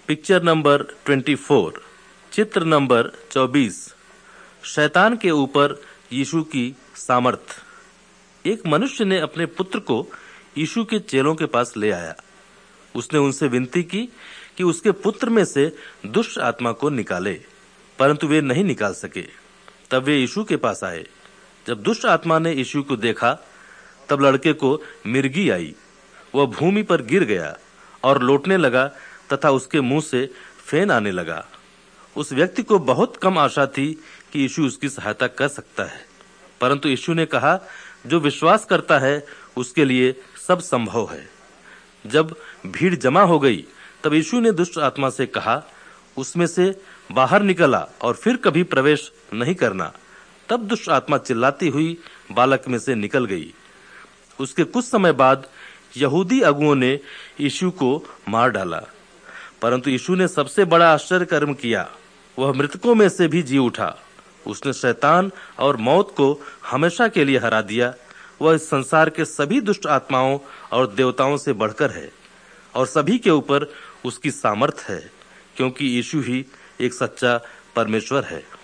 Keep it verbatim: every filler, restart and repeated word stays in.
Picture number चौबीस, चित्र number चौबीस। शैतान के ऊपर यीशु की सामर्थ। एक मनुष्य ने अपने पुत्र को यीशु के चेलों के पास ले आया। उसने उनसे विनती की कि उसके पुत्र में से दुष्ट आत्मा को निकाले, परंतु वे नहीं निकाल सके। तब वे यीशु के पास आए। जब दुष्ट आत्मा ने यीशु को देखा, तब लड़के को मिर्गी आई। वह भूमि पर गिर गया और लौटने लगा तथा उसके मुंह से फेन आने लगा। उस व्यक्ति को बहुत कम आशा थी कि यीशु उसकी सहायता कर सकता है, परंतु यीशु ने कहा, जो विश्वास करता है उसके लिए सब संभव है। जब भीड़ जमा हो गई, तब यीशु ने दुष्ट आत्मा से कहा, उसमें से बाहर निकला और फिर कभी प्रवेश नहीं करना। तब दुष्ट आत्मा चिल्लाती हुई बालक में से निकल गई। उसके कुछ समय बाद यहूदी अगुओं ने यीशु को मार डाला, परंतु यीशु ने सबसे बड़ा आश्चर्य कर्म किया। वह मृतकों में से भी जी उठा। उसने शैतान और मौत को हमेशा के लिए हरा दिया। वह इस संसार के सभी दुष्ट आत्माओं और देवताओं से बढ़कर है और सभी के ऊपर उसकी सामर्थ है, क्योंकि यीशु ही एक सच्चा परमेश्वर है।